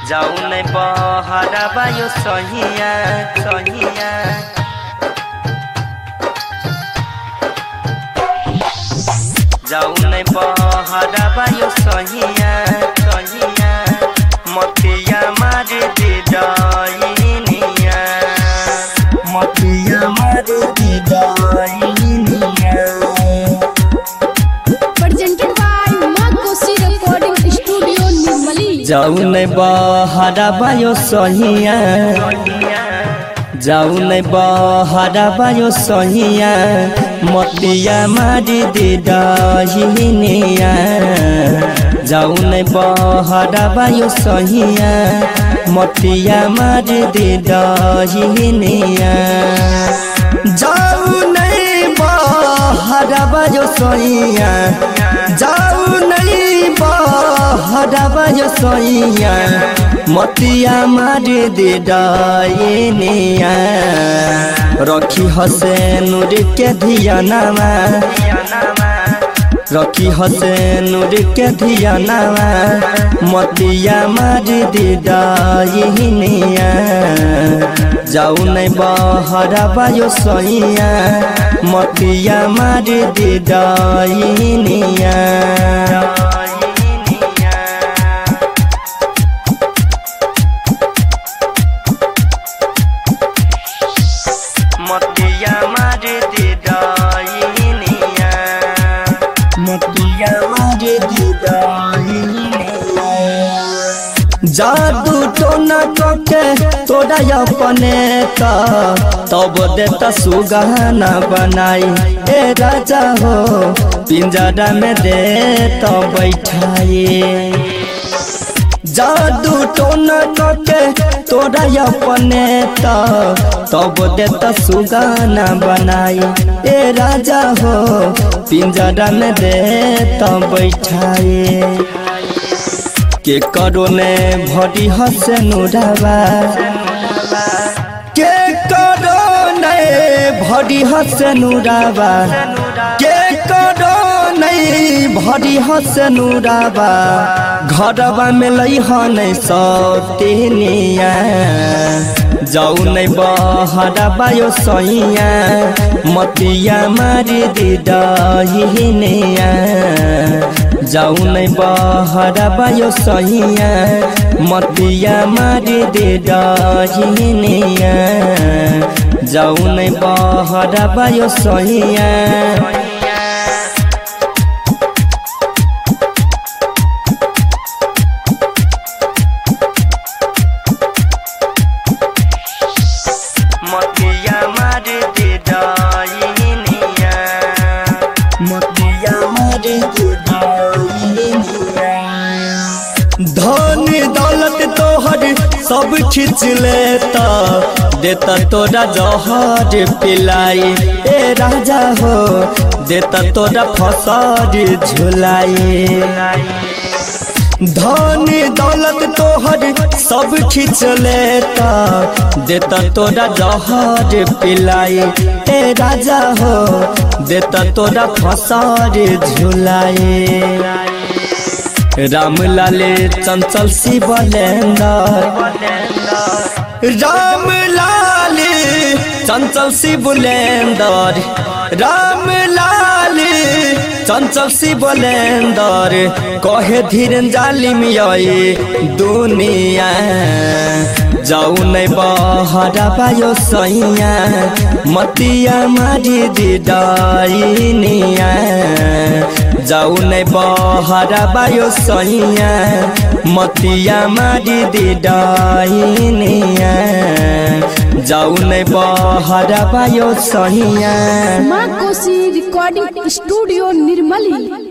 जाऊ नहीं बहराबा यो सहिया सहिया जाऊ नहीं बहराबा यो सहिया सहिया मतिया मार दे डाइनिया मतिया मार दे डाइनिया। जाऊ नहीं बहराबा यो सहिया जाऊ नहीं बहराबा यो सहिया मतिया मारी दे डाइनिया जाऊ नहीं बहराबा यो सहिया मतिया मारी दे डाइनिया जाऊ नहीं बहराबा यो सहिया जाऊ नहीं बहराबा यो सहिया मतिया मार दे डाइनिया रखी हसे नूर के धियानावा रखी हसे नूर के धियानावा मतिया मार दे डाइनिया जाऊ नहीं बहराबा यो सहिया मतिया मार दे डाइनिया। मतिया मार दे डाइनिया मतिया मार दे डाइनिया जादू टोना के तोड़ा अपने तब देता सुगहना बनाई ए राजा हो पिंजरा में दे तो बैठाए जादू टोना के तोड़ा अपने तब देता सुगाना बनाई ए राजा हो पिंजरा में दे तो बैठाए के करो ने भरी हसे नुराबा के करो ने भरी हसे नुराबा के करो नहीं भरी हसे नुराबा घरवा में लई हनै सौतेनिया जाऊ नहीं बहराबा यो सहिया मतिया मार दे डाइनिया जाऊ नहीं बहराबा यो सहिया मतिया मार दे डाइनिया जाऊ नहीं बहराबा यो सहिया। मतिया मार दे डाइनिया मतिया मार दे डाइनिया धन दौलत तोहर सब खींच लेता देता तोरा जहर पिलाई ए राजा हो देता तोरा फसाद झुलाई धन दौलत तोहर सब खींच लेता देता तोरा जहर पिलाई ए राजा हो देता तोरा फसाद झुलाई राम लाले चंचल शिवलेंदर राम लाले चंचल शिवलेंदर राम लाले चंचल शिवलेंदर कहे धीरन जालिम ये दुनिया जाऊ नहीं बहराबा यो सहिया मतिया मार दे डाइनिया जाऊ नहीं बहराबा यो सहिया मतिया मार दे डाइनिया जाऊ नहीं बहराबा यो सहिया। माँ कोसी रिकॉर्डिंग स्टूडियो निर्मली।